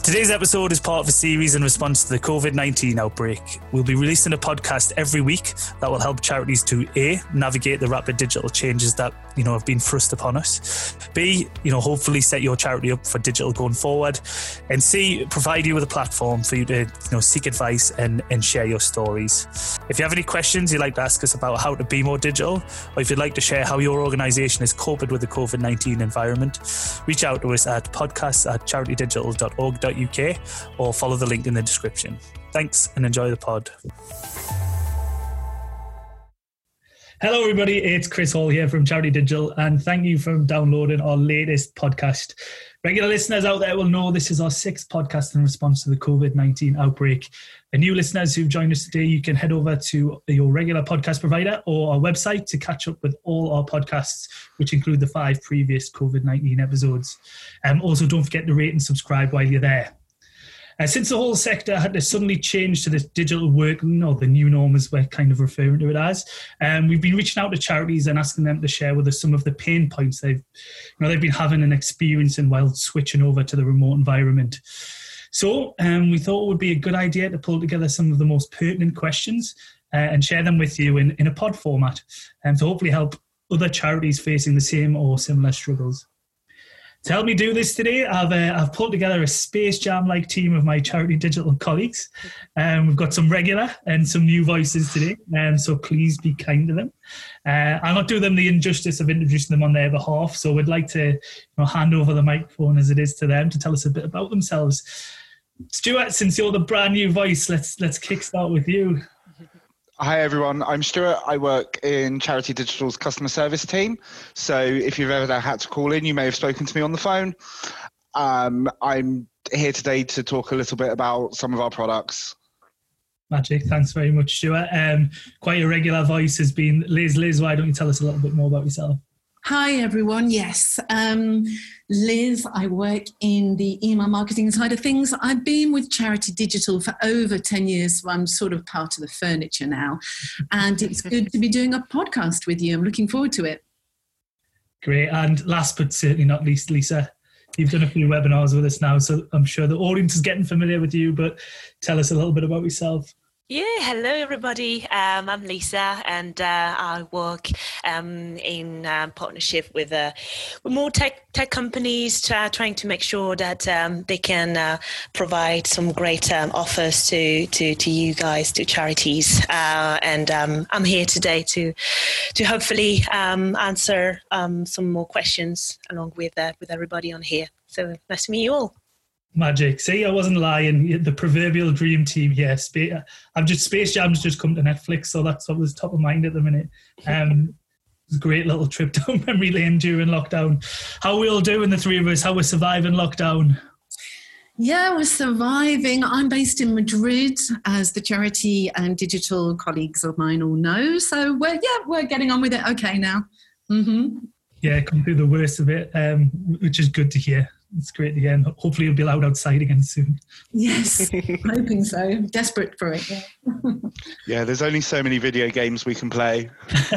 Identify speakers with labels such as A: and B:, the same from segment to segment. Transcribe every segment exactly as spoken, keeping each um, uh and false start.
A: Today's episode is part of a series in response to the covid nineteen outbreak. We'll be releasing a podcast every week that will help charities to A, navigate the rapid digital changes that, you know, have been thrust upon us. B, you know, hopefully set your charity up for digital going forward. And C, provide you with a platform for you to, you know, seek advice and, and share your stories. If you have any questions you'd like to ask us about how to be more digital, or if you'd like to share how your organisation is coping with the covid nineteen environment, reach out to us at podcasts at charity digital dot org dot U K or follow the link in the description. Thanks and enjoy the pod. Hello everybody, it's Chris Hall here from Charity Digital, and thank you for downloading our latest podcast. Regular listeners out there will know this is our sixth podcast in response to the covid nineteen outbreak. And new listeners who've joined us today, you can head over to your regular podcast provider or our website to catch up with all our podcasts, which include the five previous covid nineteen episodes. Um, also, don't forget to rate and subscribe while you're there. Uh, since the whole sector had to suddenly change to this digital working, or the new norm as we're kind of referring to it as, um, we've been reaching out to charities and asking them to share with us some of the pain points they've, you know, they've been having and experiencing while switching over to the remote environment. So um, we thought it would be a good idea to pull together some of the most pertinent questions uh, and share them with you in, in a pod format, and um, to hopefully help other charities facing the same or similar struggles. To help me do this today, I've uh, I've pulled together a Space Jam-like team of my Charity Digital colleagues. Um, we've got some regular and some new voices today, um, so please be kind to them. Uh, I'll not do them the injustice of introducing them on their behalf, so we'd like to, you know, hand over the microphone as it is to them to tell us a bit about themselves. Stuart, since you're the brand new voice, let's let's kickstart with you.
B: Hi everyone, I'm Stuart. I work in Charity Digital's customer service team. So if you've ever had to call in, you may have spoken to me on the phone. Um, I'm here today to talk a little bit about some of our products.
A: Magic, thanks very much, Stuart. Um, quite a regular voice has been Liz. Liz, why don't you tell us a little bit more about yourself?
C: Hi everyone, yes. Um, Liz, I work in the email marketing side of things. I've been with Charity Digital for over ten years, so I'm sort of part of the furniture now. And it's good to be doing a podcast with you. I'm looking forward to it.
A: Great. And last but certainly not least, Lisa, you've done a few webinars with us now, so I'm sure the audience is getting familiar with you, but tell us a little bit about yourself.
D: Yeah, hello everybody. Um, I'm Lisa, and uh, I work um, in uh, partnership with uh, with more tech tech companies, to, trying to make sure that um, they can uh, provide some great um, offers to, to to you guys, to charities. Uh, and um, I'm here today to to hopefully um, answer um, some more questions along with uh, with everybody on here. So nice to meet you all.
A: Magic. See, I wasn't lying. The proverbial dream team. Yes, I've just Space Jam's just come to Netflix, so that's what was top of mind at the minute. Um, it was a great little trip down memory lane during lockdown. How are we all doing, the three of us? How we're surviving lockdown?
C: Yeah, we're surviving. I'm based in Madrid, as the charity and digital colleagues of mine all know. So we're yeah, we're getting on with it okay now. Mm-hmm.
A: Yeah, come through the worst of it, um, which is good to hear. It's great to hear, and hopefully you'll be allowed outside again soon.
C: Yes, I'm hoping so. Desperate for it. Yeah.
B: Yeah, there's only so many video games we can play.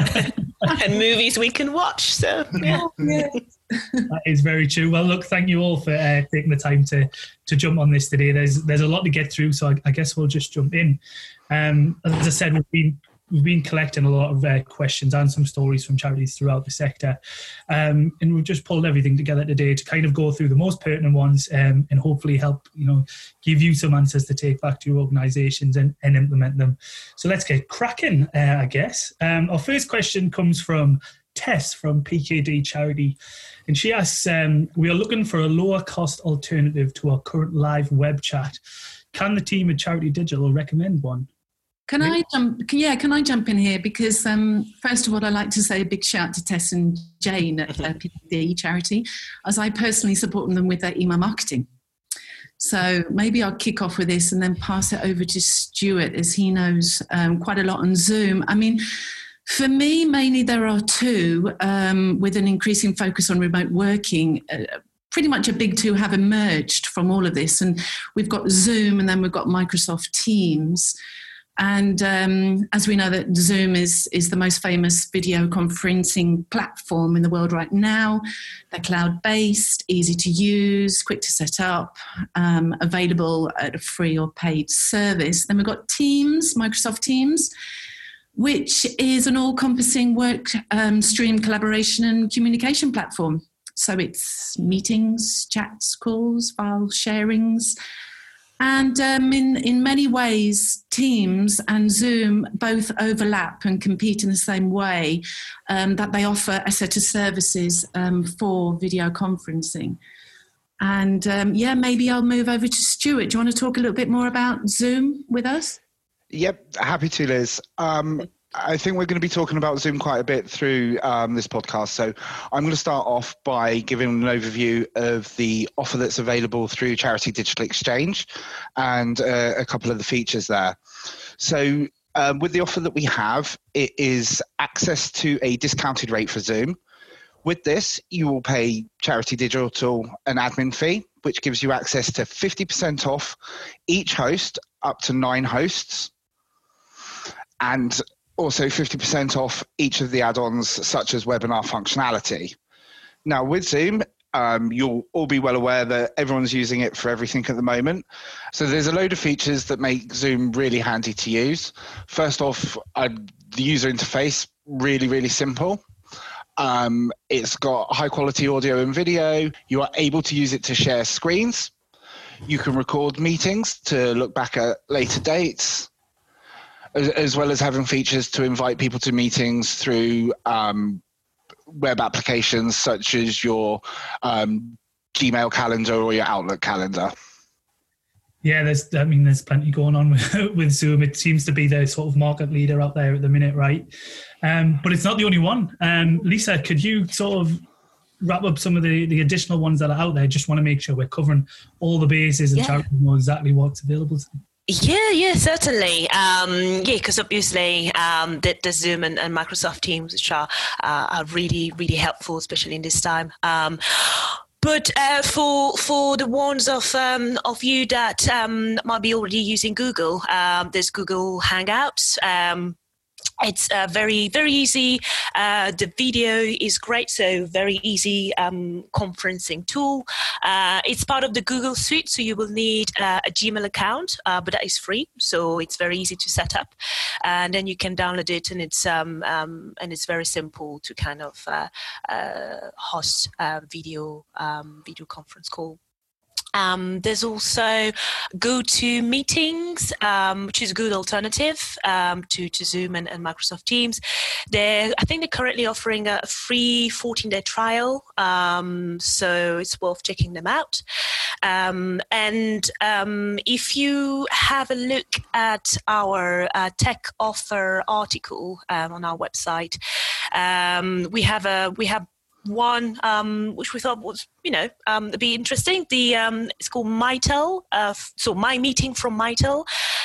D: And movies we can watch, so yeah.
C: Yeah.
A: That is very true. Well, look, thank you all for uh, taking the time to to jump on this today. There's there's a lot to get through, so I, I guess we'll just jump in. Um, as I said, we've been We've been collecting a lot of uh, questions and some stories from charities throughout the sector. Um, and we've just pulled everything together today to kind of go through the most pertinent ones um, and hopefully help, you know, give you some answers to take back to your organisations and, and implement them. So let's get cracking, uh, I guess. Um, our first question comes from Tess from P K D Charity. And she asks, um, we are looking for a lower cost alternative to our current live web chat. Can the team at Charity Digital recommend one?
C: Can I jump? Yeah, can I jump in here? Because um, first of all, I'd like to say a big shout to Tess and Jane at uh, P K D Charity, as I personally support them with their email marketing. So maybe I'll kick off with this and then pass it over to Stuart, as he knows um, quite a lot on Zoom. I mean, for me, mainly there are two, um, with an increasing focus on remote working. Uh, pretty much a big two have emerged from all of this. And we've got Zoom and then we've got Microsoft Teams. And um, as we know that Zoom is, is the most famous video conferencing platform in the world right now. They're cloud-based, easy to use, quick to set up, um, available at a free or paid service. Then we've got Teams, Microsoft Teams, which is an all-encompassing work um, stream collaboration and communication platform. So it's meetings, chats, calls, file sharings. And um, in, in many ways, Teams and Zoom both overlap and compete in the same way, um, that they offer a set of services um, for video conferencing. And um, yeah, maybe I'll move over to Stuart. Do you want to talk a little bit more about Zoom with us?
B: Yep, happy to, Liz. Um, I think we're going to be talking about Zoom quite a bit through um, this podcast. So I'm going to start off by giving an overview of the offer that's available through Charity Digital Exchange and uh, a couple of the features there. So um, with the offer that we have, it is access to a discounted rate for Zoom. With this, you will pay Charity Digital an admin fee, which gives you access to fifty percent off each host, up to nine hosts, and also fifty percent off each of the add-ons such as webinar functionality. Now with Zoom, um, you'll all be well aware that everyone's using it for everything at the moment. So there's a load of features that make Zoom really handy to use. First off, uh, the user interface, really, really simple. Um, it's got high quality audio and video. You are able to use it to share screens. You can record meetings to look back at later dates, as well as having features to invite people to meetings through um, web applications such as your um, Gmail calendar or your Outlook calendar.
A: Yeah, there's. I mean, there's plenty going on with, with Zoom. It seems to be the sort of market leader out there at the minute, right? Um, but it's not the only one. Um, Lisa, could you sort of wrap up some of the, the additional ones that are out there? Just want to make sure we're covering all the bases and
D: yeah.
A: know exactly what's available to them.
D: Yeah, yeah, certainly. Um, yeah, because obviously um, the, the Zoom and, and Microsoft Teams, which are uh, are really, really helpful, especially in this time. Um, but uh, for for the ones of um, of you that um, might be already using Google, um, there's Google Hangouts. Um, It's uh, very, very easy. Uh, the video is great, so very easy um, conferencing tool. Uh, it's part of the Google Suite, so you will need uh, a Gmail account, uh, but that is free, so it's very easy to set up. And then you can download it, and it's um, um, and it's very simple to kind of uh, uh, host a video um, video conference call. Um, there's also GoToMeetings, um, which is a good alternative um, to, to Zoom and, and Microsoft Teams. They're, I think they're currently offering a free fourteen-day trial, um, so it's worth checking them out. Um, and um, if you have a look at our uh, tech offer article um, on our website, um, we have a we have. One um, which we thought was, you know, um, be interesting. The um, it's called Mitel. Uh, so My Meeting from Mitel,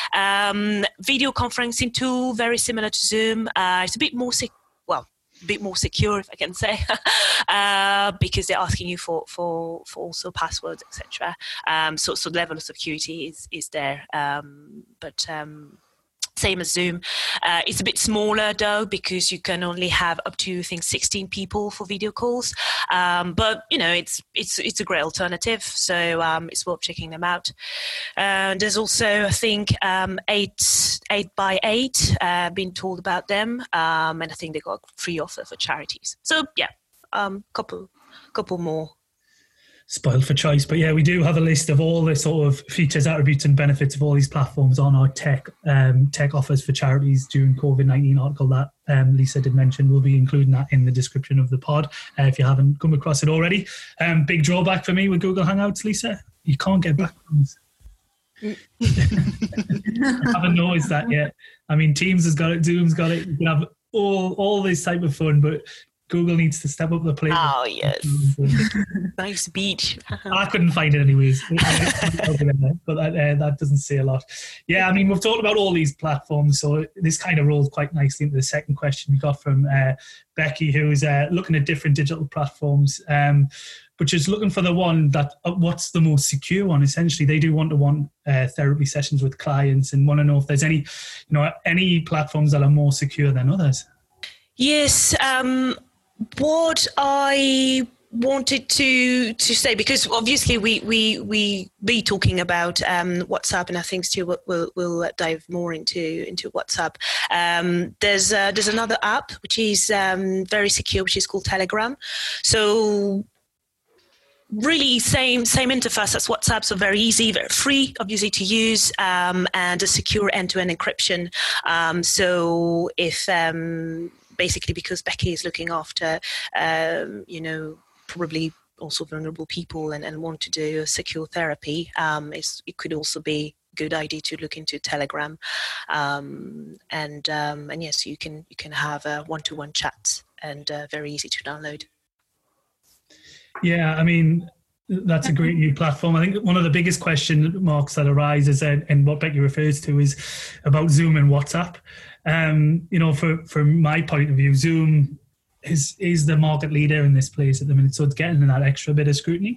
D: um, video conferencing tool, very similar to Zoom. Uh, it's a bit more sec- well, a bit more secure, if I can say, uh, because they're asking you for for, for also passwords, et cetera. Um, so so the level of security is is there, um, but. Um, Same as Zoom. Uh, it's a bit smaller though, because you can only have up to, I think, sixteen people for video calls. Um, but you know, it's it's it's a great alternative, so um, it's worth checking them out. Uh, there's also, I think, um, eight eight by eight. Uh, been told about them, um, and I think they got a free offer for charities. So yeah, um, couple couple more.
A: Spoiled for choice, but yeah, we do have a list of all the sort of features, attributes, and benefits of all these platforms on our tech um, tech offers for charities during COVID nineteen article that um, Lisa did mention. We'll be including that in the description of the pod uh, if you haven't come across it already. Um, big drawback for me with Google Hangouts, Lisa, you can't get backgrounds. I haven't noticed that yet. I mean, Teams has got it, Zoom's got it. You can have all all this type of fun, but Google needs to step up the plate.
D: Oh, yes. Nice beach.
A: I couldn't find it anyways. But that, uh, that doesn't say a lot. Yeah, I mean, we've talked about all these platforms, so this kind of rolls quite nicely into the second question we got from uh, Becky, who's uh, looking at different digital platforms. Um, but just looking for the one that uh, what's the most secure one. Essentially, they do one-to-one uh, therapy sessions with clients and want to know if there's any, you know, any platforms that are more secure than others.
D: Yes, um, what I wanted to to say, because obviously we we we be talking about um, WhatsApp, and I think Stu will will will dive more into into WhatsApp. Um, there's uh, there's another app which is um, very secure, which is called Telegram. So really same same interface as WhatsApp, so very easy, very free, obviously to use, um, and a secure end-to-end encryption. Um, so if um, basically because Becky is looking after, um, you know, probably also vulnerable people and, and want to do a secure therapy, um, it's, it could also be a good idea to look into Telegram. Um, and um, and yes, you can you can have a one-to-one chat, and uh, very easy to download.
A: Yeah, I mean, that's a great new platform. I think one of the biggest question marks that arises, and, and what Becky refers to, is about Zoom and WhatsApp. Um, you know, for, from my point of view, Zoom is is the market leader in this place at the minute, so it's getting that extra bit of scrutiny.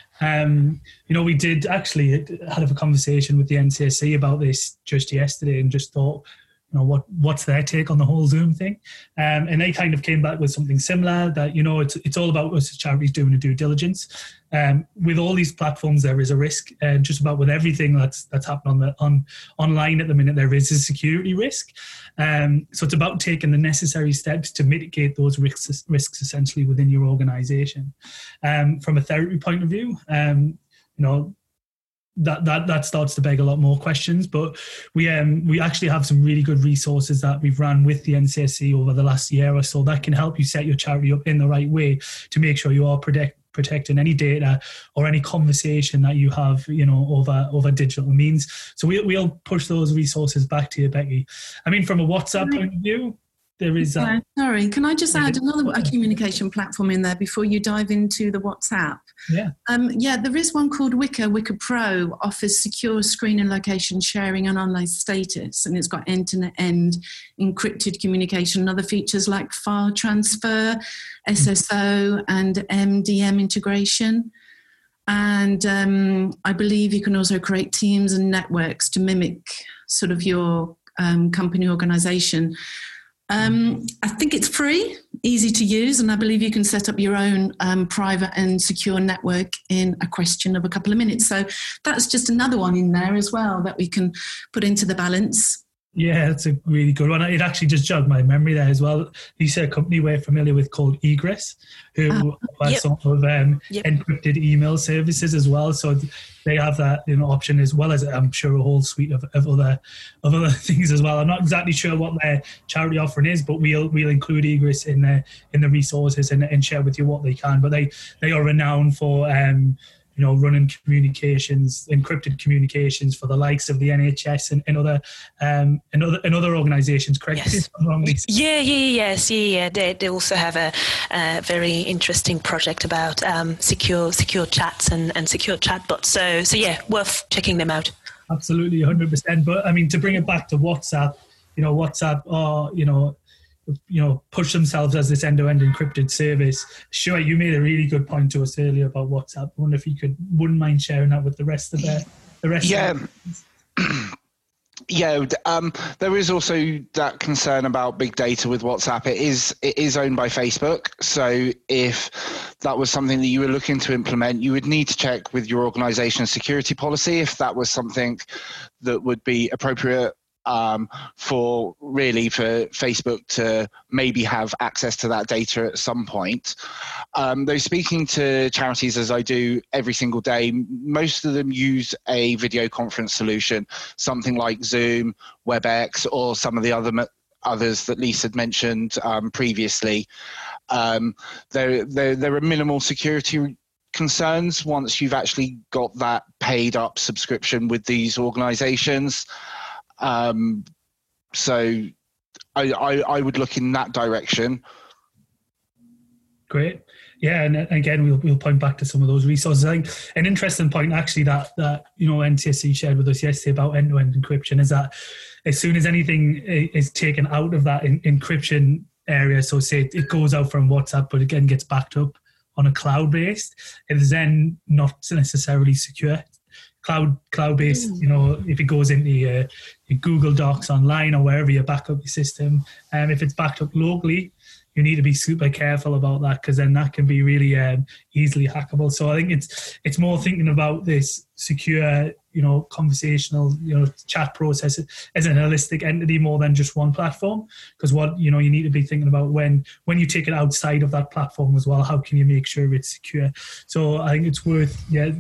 A: Um, you know, we did actually had a conversation with the N C S C about this just yesterday, and just thought, you know, what what's their take on the whole Zoom thing? Um, and they kind of came back with something similar, that, you know, it's it's all about us as charities doing a due diligence. Um, with all these platforms, there is a risk, and uh, just about with everything that's that's happening on the on online at the minute, there is a security risk. Um, so it's about taking the necessary steps to mitigate those risks, risks essentially within your organisation. Um, from a therapy point of view, um, you know, that that that starts to beg a lot more questions. But we um we actually have some really good resources that we've run with the N C S C over the last year or so that can help you set your charity up in the right way to make sure you are protect, protecting any data or any conversation that you have, you know, over over digital means. So we, we'll push those resources back to you, Becky. I mean, from a WhatsApp point of view, there is that.
C: Yeah, sorry, can I just add another a communication platform in there before you dive into the WhatsApp?
A: Yeah.
C: Um, yeah, there is one called Wickr. Wickr Pro offers secure screen and location sharing and online status, and it's got end-to-end encrypted communication and other features like file transfer, S S O, and M D M integration. And um, I believe you can also create teams and networks to mimic sort of your um, company organisation. Um, I think it's free, easy to use, and I believe you can set up your own um, private and secure network in a question of a couple of minutes. So that's just another one in there as well that we can put into the balance.
A: Yeah, that's a really good one. It actually just jogged my memory there as well. You said a company we're familiar with called Egress, who
C: uh,
A: have
D: yep.
A: sort of um,
D: yep.
A: encrypted email services as well. So they have that, you know, option, as well as, I'm sure, a whole suite of, of other of other things as well. I'm not exactly sure what their charity offering is, but we'll we'll include Egress in the in the resources and, and share with you what they can. But they they are renowned for um, you know, running communications, encrypted communications for the likes of the N H S and, and other um, and other and other organisations. Correct?
D: Yes. Yeah, yeah, yes, yeah, yeah. They they also have a, a very interesting project about um, secure secure chats and, and secure chatbots. So so yeah, worth checking them out.
A: Absolutely, one hundred percent. But I mean, to bring it back to WhatsApp, you know, WhatsApp are, you know, you know, push themselves as this end-to-end encrypted service. Sure, you made a really good point to us earlier about WhatsApp. I wonder if you could wouldn't mind sharing that with the rest of the the rest.
B: Yeah.
A: Of the
B: Yeah, um, there is also that concern about big data with WhatsApp. It is it is owned by Facebook, so if that was something that you were looking to implement, you would need to check with your organization's security policy if that was something that would be appropriate um, for really for Facebook to maybe have access to that data at some point. Um, though speaking to charities as I do every single day, most of them use a video conference solution, something like Zoom, WebEx, or some of the other others that Lisa had mentioned um, previously. Um, there, there, there are minimal security concerns once you've actually got that paid up subscription with these organizations. Um, so I, I, I would look in that direction.
A: Great. Yeah, and again, we'll we'll point back to some of those resources. I think an interesting point actually that, that you know, N T S C shared with us yesterday about end-to-end encryption is that as soon as anything is taken out of that in, encryption area, so say it goes out from WhatsApp, but again gets backed up on a cloud-based, it is then not necessarily secure. Cloud cloud-based, you know, if it goes into your, your Google Docs online or wherever you back up your system, and um, if it's backed up locally, you need to be super careful about that, because then that can be really um, easily hackable. So I think it's it's more thinking about this secure, you know, conversational, you know, chat process as an holistic entity more than just one platform. Because what, you know, you need to be thinking about when when you take it outside of that platform as well, how can you make sure it's secure? So I think it's worth, yeah,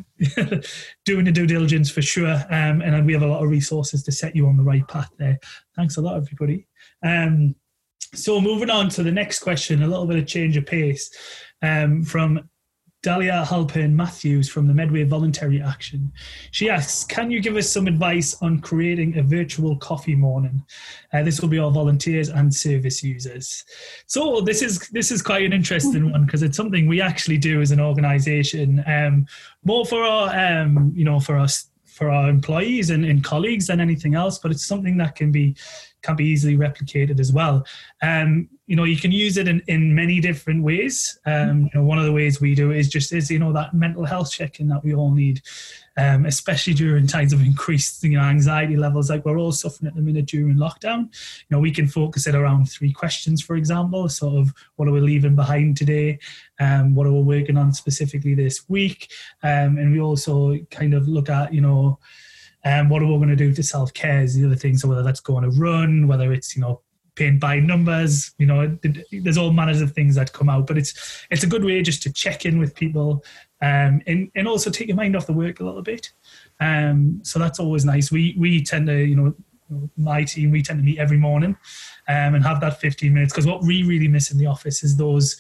A: doing the due diligence for sure. Um, and we have a lot of resources to set you on the right path there. Thanks a lot, everybody. Um, So moving on to the next question, a little bit of change of pace um, from Dahlia Halpern Matthews from the Medway Voluntary Action. She asks, can you give us some advice on creating a virtual coffee morning? Uh, this will be our volunteers and service users. So this is this is quite an interesting one, because it's something we actually do as an organisation, um, more for our um, you know for us for our employees and, and colleagues than anything else, but it's something that can be can be easily replicated as well. Um, you know, you can use it in, in many different ways. Um, you know, one of the ways we do it is just is, you know, that mental health check-in that we all need, um, especially during times of increased, you know, anxiety levels like we're all suffering at the minute during lockdown. You know, we can focus it around three questions, for example, sort of what are we leaving behind today? Um, what are we working on specifically this week? Um, and we also kind of look at, you know, Um, what are we going to do to self-care is the other thing. So whether that's going to run, whether it's, you know, paying by numbers, you know, there's all manners of things that come out. But it's it's a good way just to check in with people um, and, and also take your mind off the work a little bit. Um, so that's always nice. We we tend to, you know, my team, we tend to meet every morning um, and have that fifteen minutes, because what we really miss in the office is those,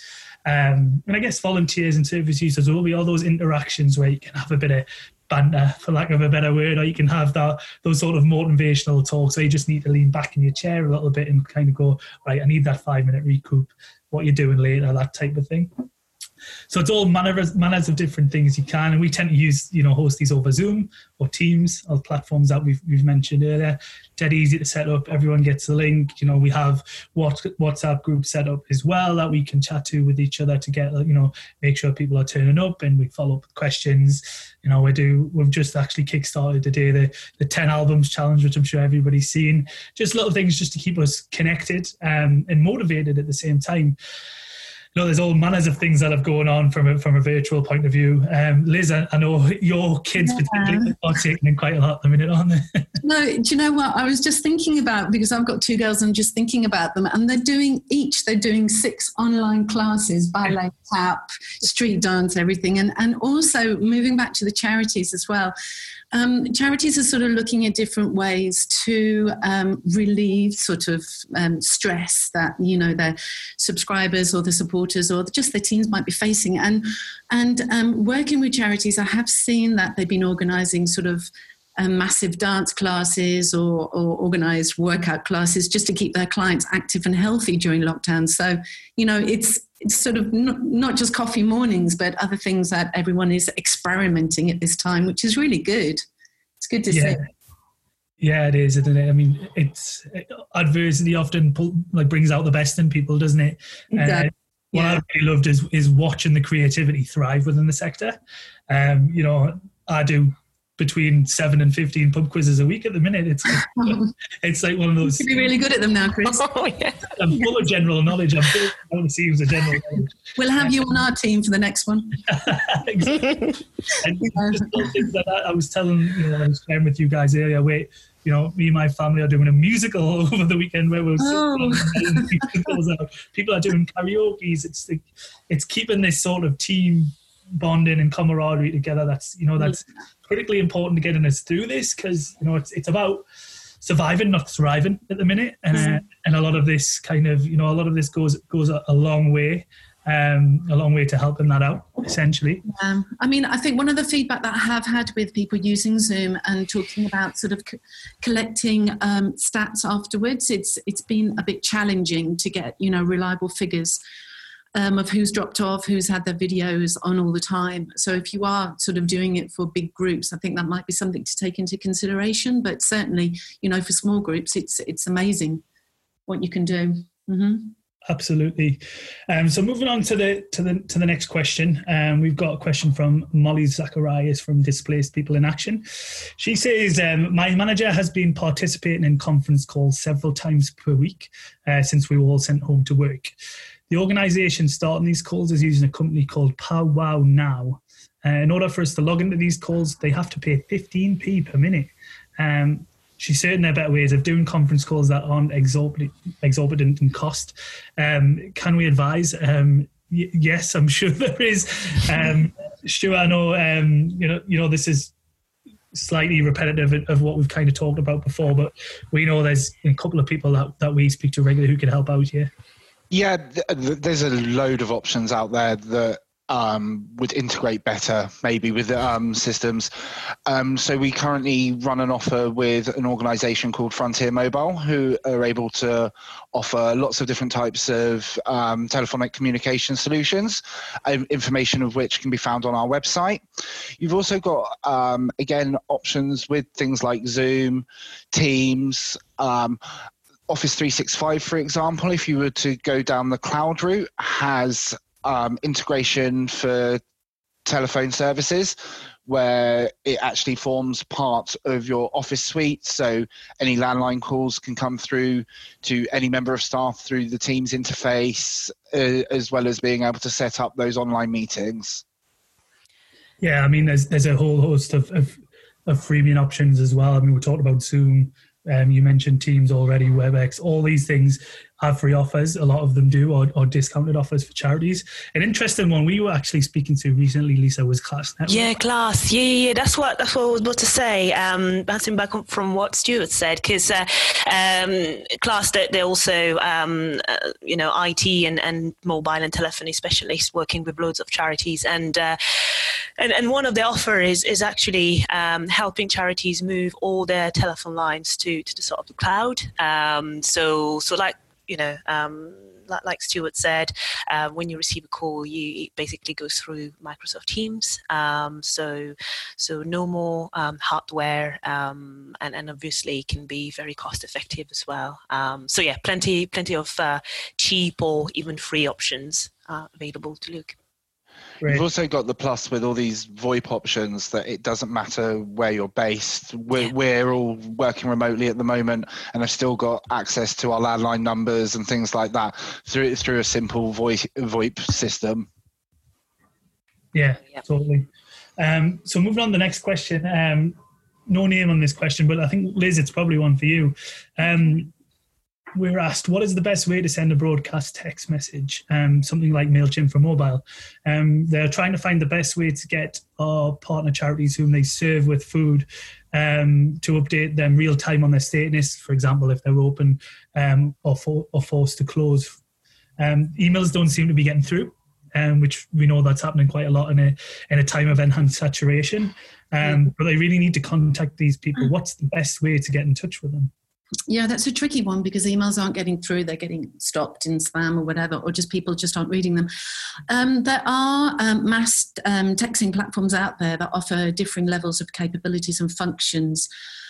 A: um, and I guess volunteers and service users will be all those interactions where you can have a bit of banter, for lack of a better word, or you can have that those sort of motivational talks where you just need to lean back in your chair a little bit and kind of go, right, I need that five minute recoup, what you're doing later, that type of thing. So it's all manners, manners of different things you can, and we tend to use, you know, host these over Zoom or Teams or platforms that we've we've mentioned earlier. Dead easy to set up. Everyone gets the link. You know, we have what WhatsApp groups set up as well that we can chat to with each other to get, you know, make sure people are turning up, and we follow up with questions. You know, we do. We've just actually kickstarted today the the ten albums challenge, which I'm sure everybody's seen. Just little things just to keep us connected um, and motivated at the same time. You know, there's all manners of things that have going on from a, from a virtual point of view. Um, Liz, I, I know your kids yeah. particularly are taking in quite a lot at the minute, aren't they?
C: No, do you know what? I was just thinking about, because I've got two girls and just thinking about them, and they're doing each, they're doing six online classes, ballet, tap, street dance, everything. And, and also moving back to the charities as well. Um, charities are sort of looking at different ways to um, relieve sort of um, stress that, you know, their subscribers or the supporters or just their teams might be facing. And and um, working with charities, I have seen that they've been organising sort of um, massive dance classes or, or organised workout classes just to keep their clients active and healthy during lockdown. So, you know, it's It's sort of not, not just coffee mornings, but other things that everyone is experimenting at this time, which is really good. It's good to
A: yeah.
C: see.
A: Yeah, it is, isn't it? I mean, it's adversity often pull, like brings out the best in people, doesn't it?
C: Exactly.
A: Uh, what yeah. I really loved is is watching the creativity thrive within the sector. Um, you know, I do between seven and fifteen pub quizzes a week at the minute. It's it's like one of those.
C: You'd be really good at them now, Chris.
D: Oh, yeah.
A: I'm full of general knowledge. I'm full of receivers of general knowledge.
C: We'll have you on our team for the next one.
A: Exactly. And just little things like that. I was telling, you know, I was sharing with you guys earlier. Wait, you know, me and my family are doing a musical over the weekend where we're
C: oh.
A: sitting musicals out. People are doing karaoke's. It's the, it's keeping this sort of team bonding and camaraderie together. That's, you know, that's yeah. critically important to getting us through this, because, you know, it's it's about surviving, not thriving at the minute. And mm-hmm. uh, and a lot of this kind of, you know, a lot of this goes goes a, a long way, um, a long way to helping that out, essentially.
C: Um, I mean, I think one of the feedback that I have had with people using Zoom and talking about sort of co- collecting um, stats afterwards, it's it's been a bit challenging to get, you know, reliable figures Um, of who's dropped off, who's had their videos on all the time. So if you are sort of doing it for big groups, I think that might be something to take into consideration. But certainly, you know, for small groups, it's it's amazing what you can do. Mm-hmm.
A: Absolutely. Um, so moving on to the to the to the next question, um, we've got a question from Molly Zacharias from Displaced People in Action. She says, um, "My manager has been participating in conference calls several times per week uh, since we were all sent home to work. The organisation starting these calls is using a company called Powwow Now. Uh, in order for us to log into these calls, they have to pay fifteen p per minute. Um, She's certain there are better ways of doing conference calls that aren't exorbitant, exorbitant in cost. Um, can we advise? Um, y- yes, I'm sure there is. Um, Stuart, I know, um, you know, you know, this is slightly repetitive of what we've kind of talked about before, but we know there's a couple of people that, that we speak to regularly who can help out here.
B: Yeah, th- th- there's a load of options out there that Um, would integrate better maybe with um, systems. Um, so we currently run an offer with an organisation called Frontier Mobile, who are able to offer lots of different types of um, telephonic communication solutions, um, information of which can be found on our website. You've also got, um, again, options with things like Zoom, Teams, um, Office three sixty-five, for example, if you were to go down the cloud route, has Um, integration for telephone services where it actually forms part of your office suite, so any landline calls can come through to any member of staff through the Teams interface, uh, as well as being able to set up those online meetings.
A: Yeah, I mean, there's there's a whole host of, of, of freemium options as well. I mean, we talked about Zoom. Um, you mentioned Teams already, WebEx, all these things have free offers. A lot of them do, or, or discounted offers for charities. An interesting one we were actually speaking to recently, Lisa, was Class Network.
D: Yeah, Class. Yeah, yeah, yeah. That's what that's what I was about to say. Um, bouncing back from what Stuart said, because uh, um, Class, they they're also um, uh, you know I T and, and mobile and telephony specialists working with loads of charities, and uh, and and one of the offer is is actually um, helping charities move all their telephone lines to to the sort of the cloud. Um, so so like. You know, um, like, like Stuart said, uh, when you receive a call, you it basically goes through Microsoft Teams. Um, so, so no more um, hardware, um, and, and obviously can be very cost effective as well. Um, so yeah, plenty, plenty of uh, cheap or even free options uh, available to look.
B: Right. You've also got the plus with all these VoIP options that it doesn't matter where you're based. We're, yeah. we're all working remotely at the moment and have still got access to our landline numbers and things like that through through a simple voice, VoIP system.
A: Yeah, yeah. Totally. Um, so moving on to the next question. Um, no name on this question, but I think, Liz, it's probably one for you. Um, we were asked, what is the best way to send a broadcast text message, um, something like MailChimp for mobile? Um, they're trying to find the best way to get our partner charities whom they serve with food um, to update them real time on their status, for example, if they're open um, or, for, or forced to close. Um, emails don't seem to be getting through, um, which we know that's happening quite a lot in a, in a time of enhanced saturation. Um, but they really need to contact these people. What's the best way to get in touch with them?
C: Yeah, that's a tricky one because emails aren't getting through. They're getting stopped in spam or whatever, or just people just aren't reading them. Um, there are um, mass um, texting platforms out there that offer differing levels of capabilities and functions.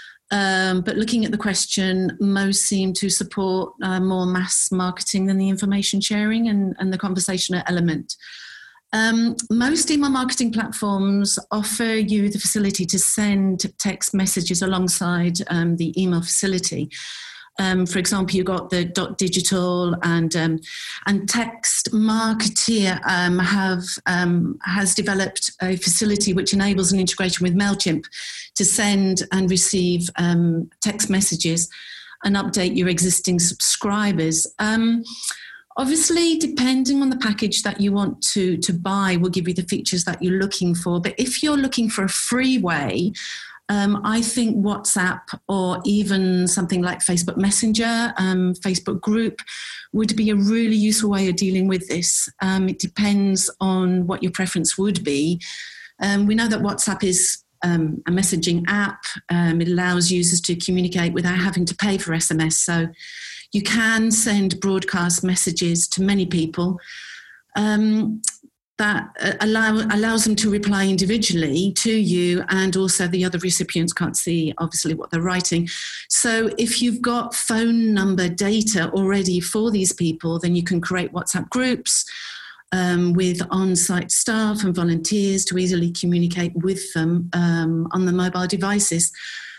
C: Um, but looking at the question, most seem to support uh, more mass marketing than the information sharing and, and the conversational element. Um, most email marketing platforms offer you the facility to send text messages alongside um, the email facility. Um, for example, you've got the Dot Digital and um, and Text Marketeer um, have um, has developed a facility which enables an integration with MailChimp to send and receive um, text messages and update your existing subscribers. Um, Obviously, depending on the package that you want to, to buy will give you the features that you're looking for. But if you're looking for a free way, um, I think WhatsApp or even something like Facebook Messenger, um, Facebook Group would be a really useful way of dealing with this. Um, it depends on what your preference would be. Um, we know that WhatsApp is um, a messaging app. Um, it allows users to communicate without having to pay for S M S. So you can send broadcast messages to many people. Um, that allow, allows them to reply individually to you, and also the other recipients can't see, obviously, what they're writing. So if you've got phone number data already for these people, then you can create WhatsApp groups um, with on-site staff and volunteers to easily communicate with them um, on the mobile devices.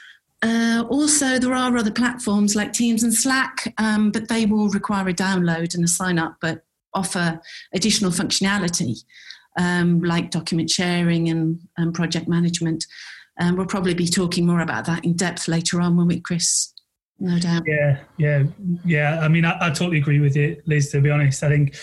C: Uh, also, there are other platforms like Teams and Slack, um, but they will require a download and a sign-up, but offer additional functionality um, like document sharing and, and project management. And um, we'll probably be talking more about that in depth later on, won't we, Chris? No doubt.
A: Yeah, yeah, yeah. I mean, I, I totally agree with you, Liz, to be honest. I think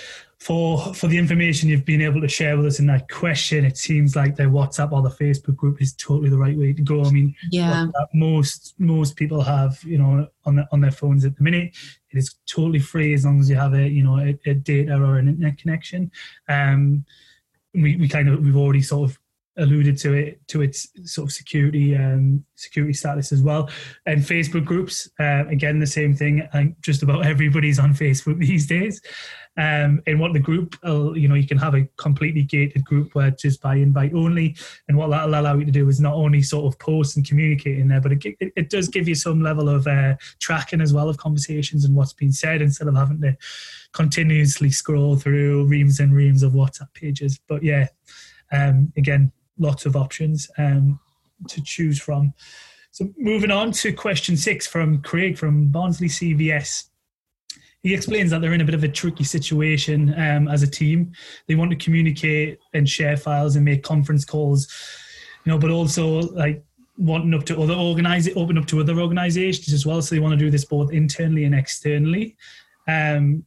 A: for for the information you've been able to share with us in that question, it seems like the WhatsApp or the Facebook group is totally the right way to go. I mean,
C: yeah.
A: most most people have, you know, on the, on their phones at the minute. It is totally free as long as you have a, you know, a, a data or an internet connection. Um, we we kind of we've already sort of alluded to it to its sort of security um, security status as well. And Facebook groups, uh, again, the same thing. I think just about everybody's on Facebook these days. Um, and what the group, uh, you know, you can have a completely gated group where it's just by invite only. And what that'll allow you to do is not only sort of post and communicate in there, but it, it, it does give you some level of uh, tracking as well of conversations and what's been said, instead of having to continuously scroll through reams and reams of WhatsApp pages. But yeah, um, again, lots of options um, to choose from. So moving on to question six from Craig from Barnsley C V S. He explains that they're in a bit of a tricky situation um, as a team. They want to communicate and share files and make conference calls, you know, but also like wanting up to other organize open up to other organizations as well. So they want to do this both internally and externally. Um,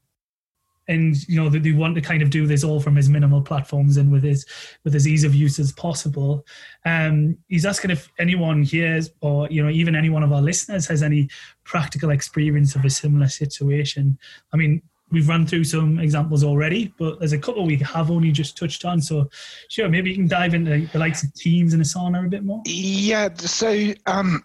A: And, you know, they want to kind of do this all from as minimal platforms and with as, with as ease of use as possible. Um, he's asking if anyone here, or, you know, even any one of our listeners has any practical experience of a similar situation. I mean, we've run through some examples already, but there's a couple we have only just touched on. So, sure, maybe you can dive into the likes of Teams and Asana a bit more.
B: Yeah, so... Um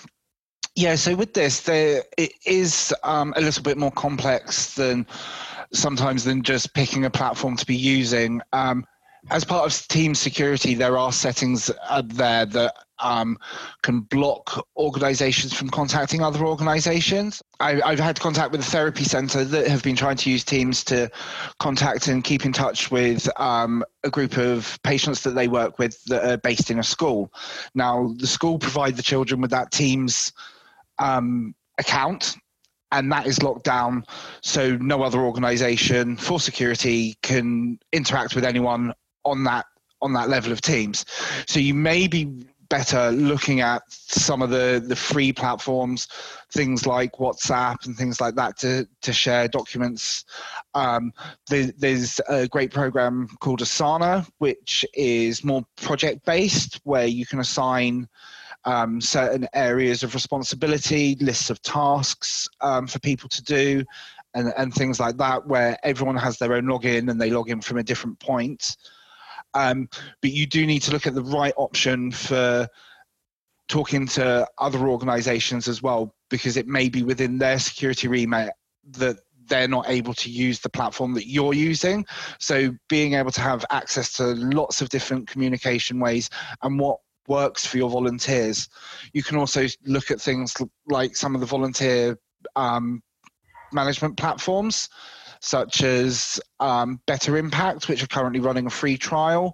B: Yeah, so with this, there, it is um, a little bit more complex than sometimes than just picking a platform to be using. Um, as part of team security, there are settings uh, there that um, can block organizations from contacting other organizations. I, I've had contact with a therapy center that have been trying to use Teams to contact and keep in touch with um, a group of patients that they work with that are based in a school. Now, the school provide the children with that Teams um, account, and that is locked down, so no other organization for security can interact with anyone on that on that level of Teams. So you may be better looking at some of the the free platforms, things like WhatsApp and things like that, to to share documents. Um, there, there's a great program called Asana, which is more project based, where you can assign Um, certain areas of responsibility, lists of tasks um, for people to do, and, and things like that, where everyone has their own login and they log in from a different point. Um, but you do need to look at the right option for talking to other organizations as well, because it may be within their security remit that they're not able to use the platform that you're using. So being able to have access to lots of different communication ways and what works for your volunteers. You can also look at things like some of the volunteer um, management platforms, such as um, Better Impact, which are currently running a free trial.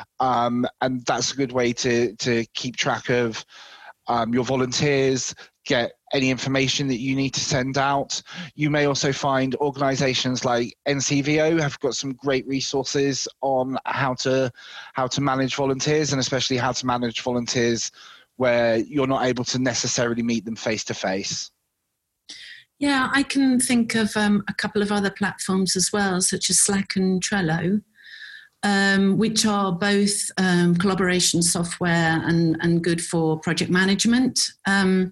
B: Um, and that's a good way to, to keep track of um, your volunteers, get any information that you need to send out. You may also find organizations like N C V O have got some great resources on how to how to manage volunteers, and especially how to manage volunteers where you're not able to necessarily meet them face to face.
C: Yeah, I can think of um, a couple of other platforms as well, such as Slack and Trello, um, which are both um, collaboration software and, and good for project management. Um,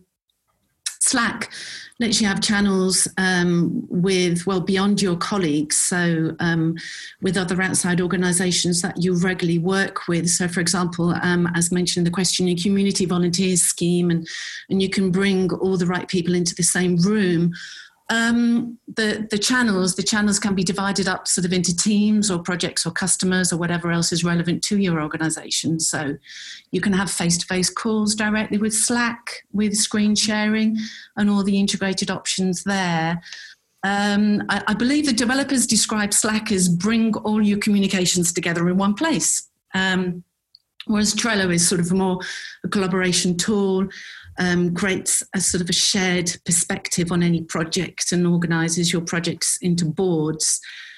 C: Slack lets you have channels um, with, well, beyond your colleagues, so um, with other outside organisations that you regularly work with. So, for example, um, as mentioned in the question, your community volunteers scheme, and, and you can bring all the right people into the same room Um, the, the channels, the channels can be divided up sort of into teams or projects or customers or whatever else is relevant to your organisation. So you can have face-to-face calls directly with Slack, with screen sharing and all the integrated options there. Um, I, I believe the developers describe Slack as bring all your communications together in one place. Um, whereas Trello is sort of a more a collaboration tool. Um, creates a sort of a shared perspective on any project and organises your projects into boards.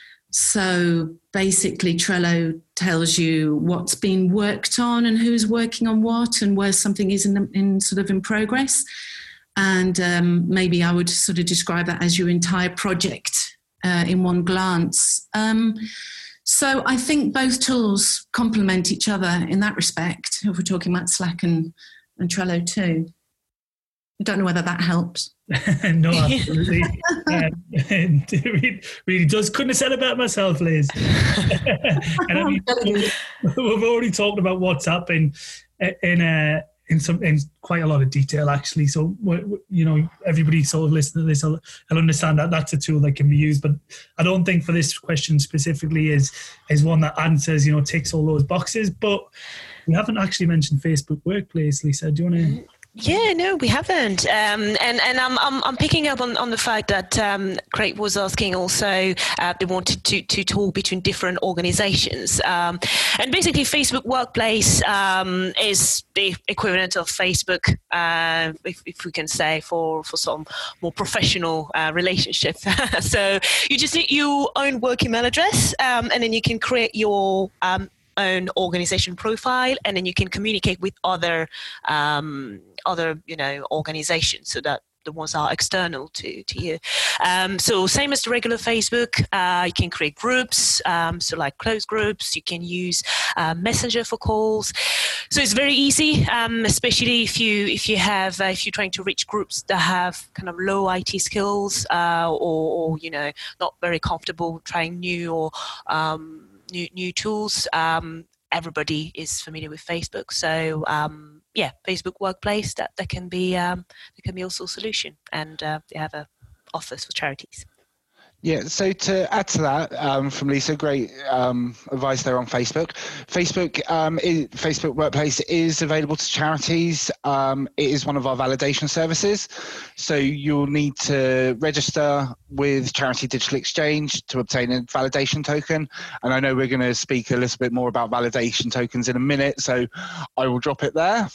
C: So basically Trello tells you what's been worked on and who's working on what and where something is in, in sort of in progress. And um, maybe I would sort of describe that as your entire project uh, in one glance. Um, so I think both tools complement each other in that respect, if we're talking about Slack and, and Trello too. I don't know whether that helps.
A: No, absolutely. um, it really, really does. Couldn't have said it better myself, Liz. And I mean, we've already talked about WhatsApp in in uh, in some in quite a lot of detail, actually. So you know, everybody sort of listening to this, I'll, I'll understand that that's a tool that can be used. But I don't think for this question specifically is is one that answers, you know, ticks all those boxes. But we haven't actually mentioned Facebook Workplace, Lisa. Do you want to?
D: Yeah, no, we haven't, um, and and I'm I'm I'm picking up on, on the fact that um, Craig was asking also. Uh, they wanted to to talk between different organisations, um, and basically Facebook Workplace um, is the equivalent of Facebook, uh, if, if we can say, for for some more professional uh, relationship. So you just need your own work email address, um, and then you can create your um, own organization profile, and then you can communicate with other um, other you know organizations, so that the ones are external to to you. Um, so same as the regular Facebook, uh, you can create groups, um, so like closed groups. You can use uh, Messenger for calls. So it's very easy, um, especially if you if you have uh, if you're trying to reach groups that have kind of low I T skills uh, or, or you know not very comfortable trying new or um, new new tools. Um, everybody is familiar with Facebook, so um, yeah, Facebook Workplace that, that can be um, that can be also a solution, and uh, they have a offers for charities.
B: Yeah, so to add to that um, from Lisa, great um, advice there on Facebook. Facebook um, is, Facebook Workplace is available to charities. Um, it is one of our validation services. So you'll need to register with Charity Digital Exchange to obtain a validation token. And I know we're going to speak a little bit more about validation tokens in a minute, so I will drop it there.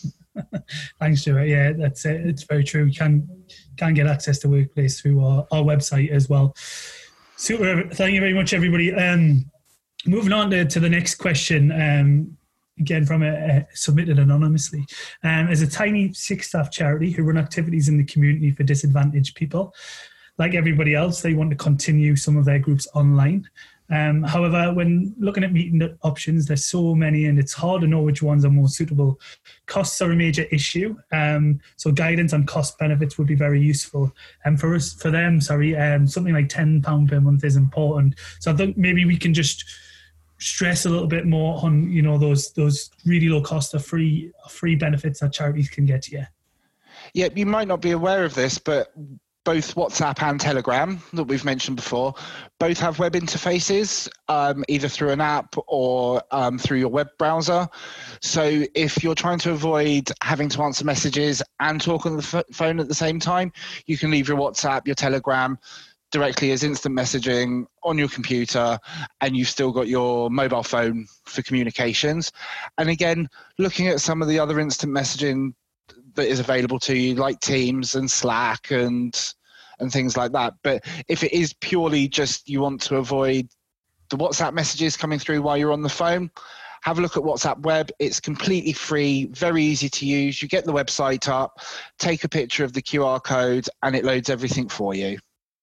A: Thanks, Stuart. Yeah, that's it. It's very true. We can can get access to Workplace through our, our website as well. Super. Thank you very much, everybody. Um, moving on to, to the next question, um, again from a, a submitted anonymously. Um, as a tiny six-staff charity who run activities in the community for disadvantaged people, like everybody else, they want to continue some of their groups online. Um, however, when looking at meeting options, there's so many and it's hard to know which ones are more suitable. Costs are a major issue, um, so guidance on cost benefits would be very useful. And for us, for them, sorry, um, something like ten pounds per month is important. So I think maybe we can just stress a little bit more on, you know, those those really low cost of free free benefits that charities can get to you.
B: Yeah, you might not be aware of this, but both WhatsApp and Telegram that we've mentioned before, both have web interfaces, um, either through an app or um, through your web browser. So if you're trying to avoid having to answer messages and talk on the f- phone at the same time, you can leave your WhatsApp, your Telegram directly as instant messaging on your computer, and you've still got your mobile phone for communications. And again, looking at some of the other instant messaging that is available to you, like Teams and Slack and and things like that. But if it is purely just you want to avoid the WhatsApp messages coming through while you're on the phone, have a look at WhatsApp Web. It's completely free, very easy to use. You get the website up, take a picture of the Q R code, and it loads everything for you.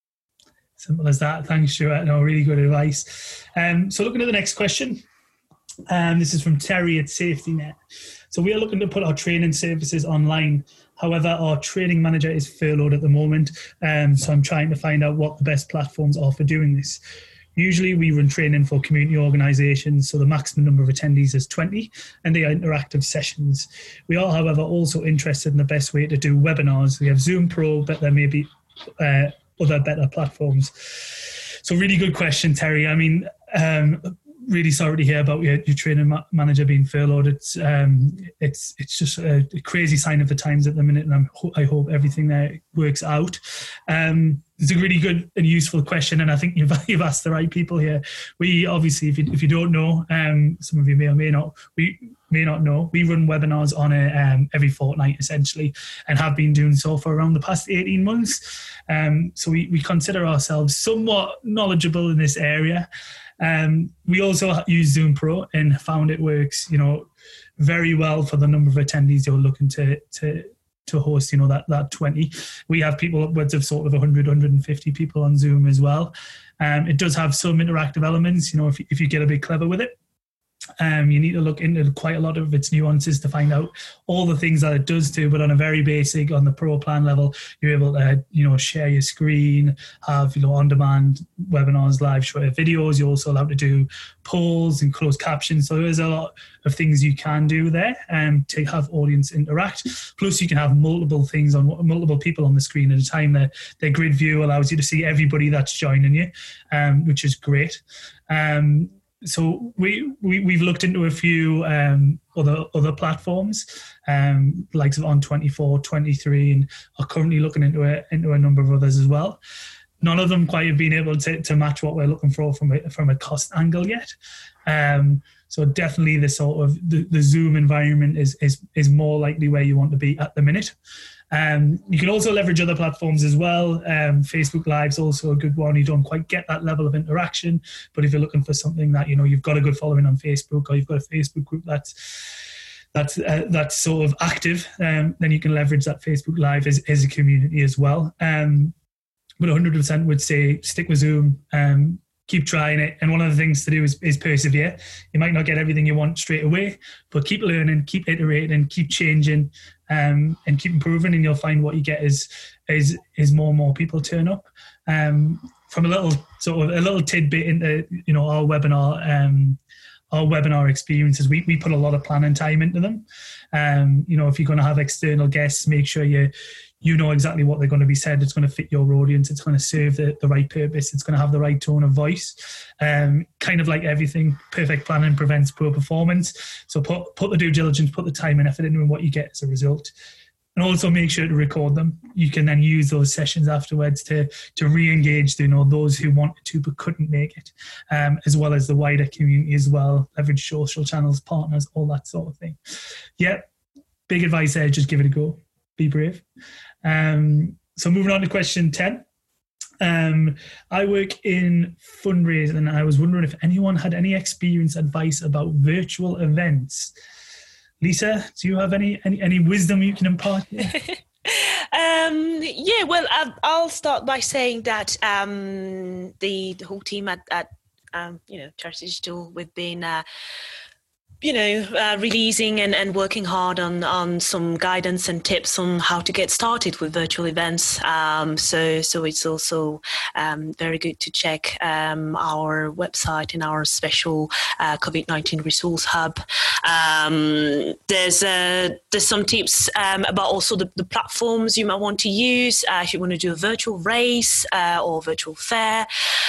A: Simple as that. Thanks, Stuart. No, really good advice. Um, so looking at the next question, um, this is from Terry at SafetyNet. So we are looking to put our training services online. However, our training manager is furloughed at the moment. Um, so I'm trying to find out what the best platforms are for doing this. Usually we run training for community organisations, so the maximum number of attendees is twenty, and they are interactive sessions. We are, however, also interested in the best way to do webinars. We have Zoom Pro, but there may be uh, other better platforms? So really good question, Terry. I mean, um, really sorry to hear about your, your training ma- manager being furloughed. It's um, it's it's just a, a crazy sign of the times at the minute, and I'm, I hope everything there works out. Um, it's a really good and useful question, and I think you've you've asked the right people here. We obviously, if you, if you don't know, um, some of you may or may not, we may not know, we run webinars on a um, every fortnight essentially, and have been doing so for around the past eighteen months. Um, so we, we consider ourselves somewhat knowledgeable in this area. Um, we also use Zoom Pro and found it works, you know, very well for the number of attendees you're looking to to to host, you know, that that twenty. We have people upwards of sort of one hundred, one hundred fifty people on Zoom as well. Um, it does have some interactive elements, you know, if, if you get a bit clever with it. Um, you need to look into quite a lot of its nuances to find out all the things that it does do. But on a very basic, on the pro plan level, you're able to, you know, share your screen, have, you know, on-demand webinars, live short videos. You're also allowed to do polls and closed captions. So there's a lot of things you can do there um, to have audience interact. Plus, you can have multiple things on multiple people on the screen at a time. The, the grid view allows you to see everybody that's joining you, um, which is great. Um, So we, we, we've looked into a few um, other other platforms, um, likes of On twenty-four, twenty-three, and are currently looking into a, into a number of others as well. None of them quite have been able to, to match what we're looking for from a, from a cost angle yet. Um, so definitely the sort of the, the Zoom environment is, is is more likely where you want to be at the minute. Um, you can also leverage other platforms as well. Um, Facebook Live's also a good one. You don't quite get that level of interaction, but if you're looking for something that, you know, you've got a good following on Facebook, or you've got a Facebook group that's that's uh, that's sort of active, um, then you can leverage that Facebook Live as, as a community as well. Um, but one hundred percent would say stick with Zoom. Um, keep trying it, and one of the things to do is, is persevere. You might not get everything you want straight away, but keep learning, keep iterating, keep changing, um, and keep improving, and you'll find what you get is is is more and more people turn up. Um, from a little sort of a little tidbit into, you know, our webinar um, our webinar experiences, we we put a lot of planning time into them. Um, you know, if you're going to have external guests, make sure you you know exactly what they're going to be said. It's going to fit your audience. It's going to serve the, the right purpose. It's going to have the right tone of voice. Um, kind of like everything, perfect planning prevents poor performance. So put put the due diligence, put the time and effort into, and what you get as a result. And also make sure to record them. You can then use those sessions afterwards to to re-engage, you know, those who wanted to but couldn't make it, um, as well as the wider community as well. Leverage social channels, partners, all that sort of thing. Yeah, big advice there. Just give it a go. Be brave. Um, so moving on to question ten. Um, I work in fundraising, and I was wondering if anyone had any experience, advice about virtual events. Lisa, do you have any any, any wisdom you can impart here?
D: um, yeah, well, I'll, I'll start by saying that um, the, the whole team at, at um, you know, Charity Digital, we've been uh, you know, uh, releasing and, and working hard on, on some guidance and tips on how to get started with virtual events. Um, so so it's also um, very good to check um, our website and our special uh, COVID nineteen resource hub. Um, there's uh, there's some tips um, about also the, the platforms you might want to use uh, if you want to do a virtual race uh, or virtual fair.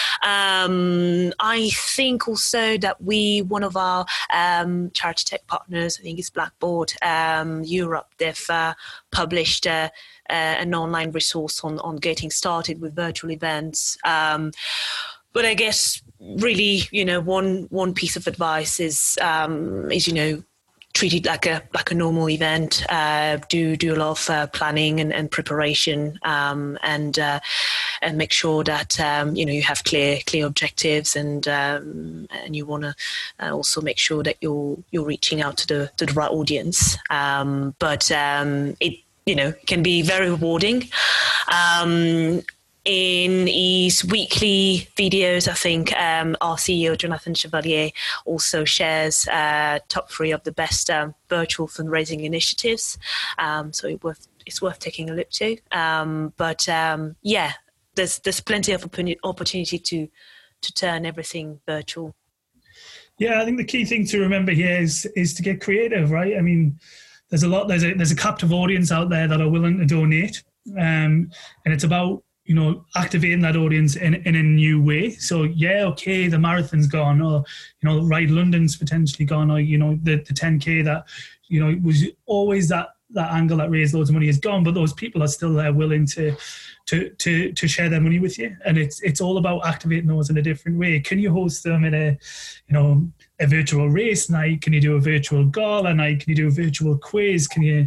D: Um, I think also that we, one of our um, charity tech partners, I think it's Blackboard um, Europe, they've uh, published uh, uh, an online resource on, on getting started with virtual events. Um, but I guess really, you know, one one piece of advice is, um, is you know, treat it like a like a normal event. Uh, do do a lot of uh, planning and, and preparation, um, and uh, and make sure that um, you know you have clear clear objectives, and um, and you want to uh, also make sure that you're you're reaching out to the to the right audience. Um, but um, it you know can be very rewarding. Um, In his weekly videos, I think um, our C E O, Jonathan Chevalier, also shares uh, top three of the best um, virtual fundraising initiatives. Um, so it worth, it's worth taking a look to. Um, but um, yeah, there's there's plenty of opportunity to to turn everything virtual.
A: Yeah, I think the key thing to remember here is is to get creative, right? I mean, there's a lot, there's a there's a captive audience out there that are willing to donate, um, and it's about you know, activating that audience in, in a new way. So yeah, okay, the marathon's gone, or, you know, Ride London's potentially gone, or, you know, the, the ten K that, you know, was always that, that angle that raised loads of money is gone, but those people are still there willing to, to, to, to share their money with you. And it's, it's all about activating those in a different way. Can you host them in a, you know, a virtual race night? Can you do a virtual gala night? Can you do a virtual quiz? Can you,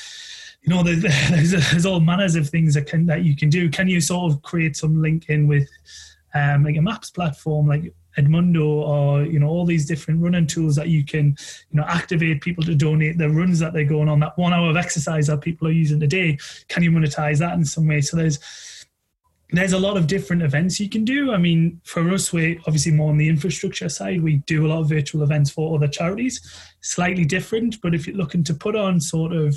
A: you know, there's, there's all manners of things that can that you can do. Can you sort of create some link in with um, like a maps platform like Edmundo, or, you know, all these different running tools that you can, you know, activate people to donate the runs that they're going on, that one hour of exercise that people are using a day. Can you monetize that in some way? So there's there's a lot of different events you can do. I mean, for us, we're obviously more on the infrastructure side. We do a lot of virtual events for other charities, slightly different. But if you're looking to put on sort of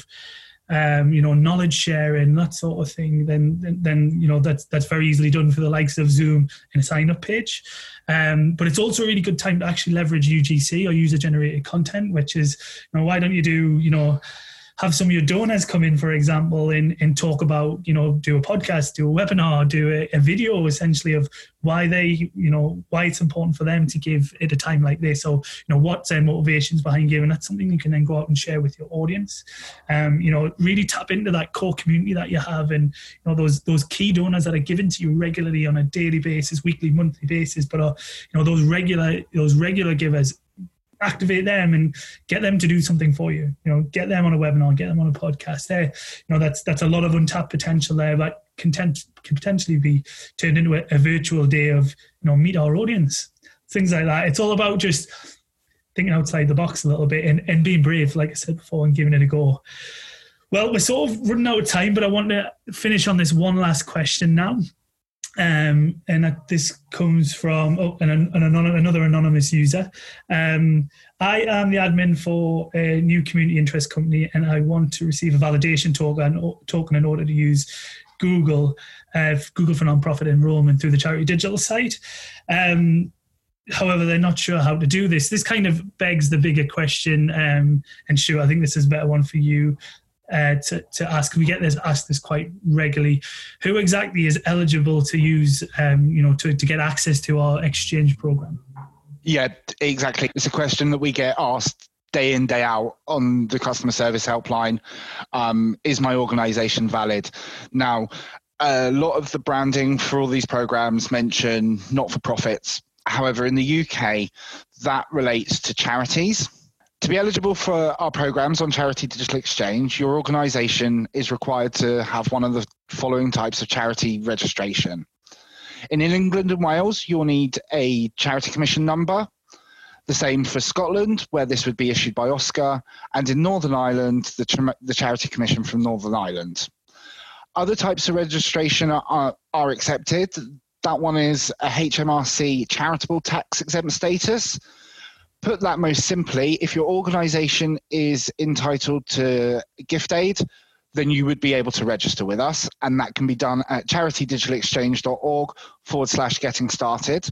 A: Um, you know, knowledge sharing, that sort of thing, then, then, then, you know, that's, that's very easily done for the likes of Zoom in a sign up page. Um, but it's also a really good time to actually leverage U G C, or user generated content, which is, you know, why don't you do, you know, have some of your donors come in, for example, and, and talk about, you know, do a podcast, do a webinar, do a, a video essentially of why they, you know, why it's important for them to give at a time like this. So, you know, what's their motivations behind giving? That's something you can then go out and share with your audience. Um, you know, really tap into that core community that you have, and, you know, those those key donors that are given to you regularly on a daily basis, weekly, monthly basis, but are, you know, those regular those regular givers. Activate them and get them to do something for you. You know, get them on a webinar, get them on a podcast. There, you know, that's that's a lot of untapped potential there that can, tend, can potentially be turned into a, a virtual day of, you know, meet our audience, things like that. It's all about just thinking outside the box a little bit and, and being brave, like I said before, and giving it a go. Well, we're sort of running out of time, but I want to finish on this one last question now. Um, and that this comes from oh, an, an anon- another anonymous user. Um, I am the admin for a new community interest company, and I want to receive a validation token, token in order to use Google, uh, Google for Nonprofit enrollment through the Charity Digital site. Um, however, they're not sure how to do this. This kind of begs the bigger question, um, and Stu, I think this is a better one for you. Uh, to, to ask, we get this asked this quite regularly. Who exactly is eligible to use, um, you know, to, to get access to our exchange program?
B: Yeah, exactly. It's a question that we get asked day in, day out on the customer service helpline. Um, is my organization valid? Now, a lot of the branding for all these programs mention not-for-profits. However, in the U K, that relates to charities. To be eligible for our programs on Charity Digital Exchange, your organisation is required to have one of the following types of charity registration. In England and Wales, you'll need a Charity Commission number. The same for Scotland, where this would be issued by Oscar, and in Northern Ireland, the, the Charity Commission from Northern Ireland. Other types of registration are, are, are accepted. That one is a H M R C charitable tax exempt status. Put that most simply, if your organisation is entitled to gift aid, then you would be able to register with us, and that can be done at charitydigitalexchange.org forward slash getting started.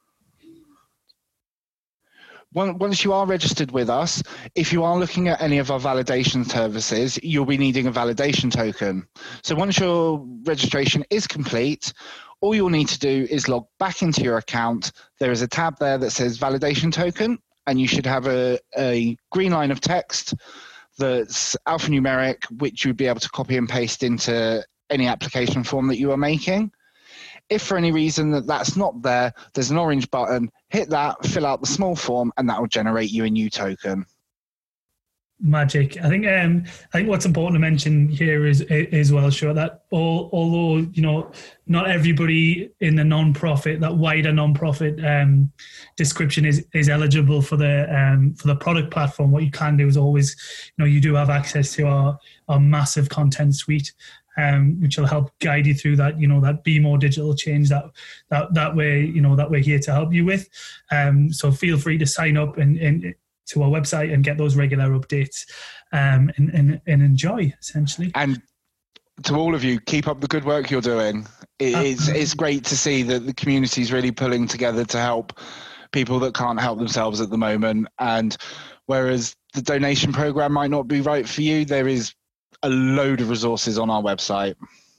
B: Once you are registered with us, if you are looking at any of our validation services, you'll be needing a validation token. So once your registration is complete, all you'll need to do is log back into your account. There is a tab there that says validation token, and you should have a, a green line of text that's alphanumeric, which you would be able to copy and paste into any application form that you are making. If for any reason that that's not there, there's an orange button, hit that, fill out the small form, and that will generate you a new token.
A: Magic. I think um, I think what's important to mention here is is well, sure, that all, although, you know, not everybody in the non-profit, that wider non-profit um, description is is eligible for the um, for the product platform. What you can do is always, you know, you do have access to our our massive content suite, um, which will help guide you through that, you know, that Be More Digital change that that that way, you know, that we're here to help you with. Um, so feel free to sign up and and. to our website and get those regular updates um, and, and, and enjoy, essentially.
B: And to all of you, keep up the good work you're doing. It, it's, it's great to see that the community is really pulling together to help people that can't help themselves at the moment. And whereas the donation program might not be right for you, there is a load of resources on our website.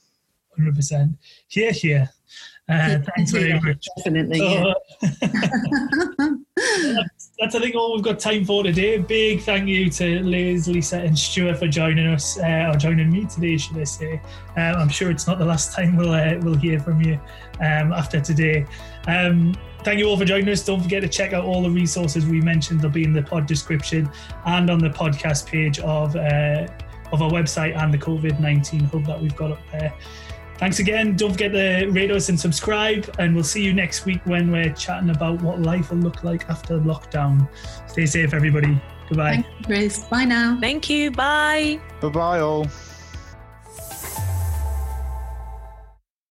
A: one hundred percent. Here, here. Uh, thanks very
C: yeah,
A: much.
C: Definitely.
A: So,
C: Yeah.
A: that's, that's, I think, all we've got time for today. Big thank you to Liz, Lisa, and Stuart for joining us, uh, or joining me today, should I say. Um, I'm sure it's not the last time we'll uh, we'll hear from you um, after today. Um, thank you all for joining us. Don't forget to check out all the resources we mentioned. They'll be in the pod description and on the podcast page of uh, of our website and the COVID nineteen hub that we've got up there. Thanks again. Don't forget to rate us and subscribe, and we'll see you next week when we're chatting about what life will look like after lockdown. Stay safe, everybody. Goodbye.
C: Thank you, Chris. Bye now.
D: Thank you. Bye.
B: Bye-bye all.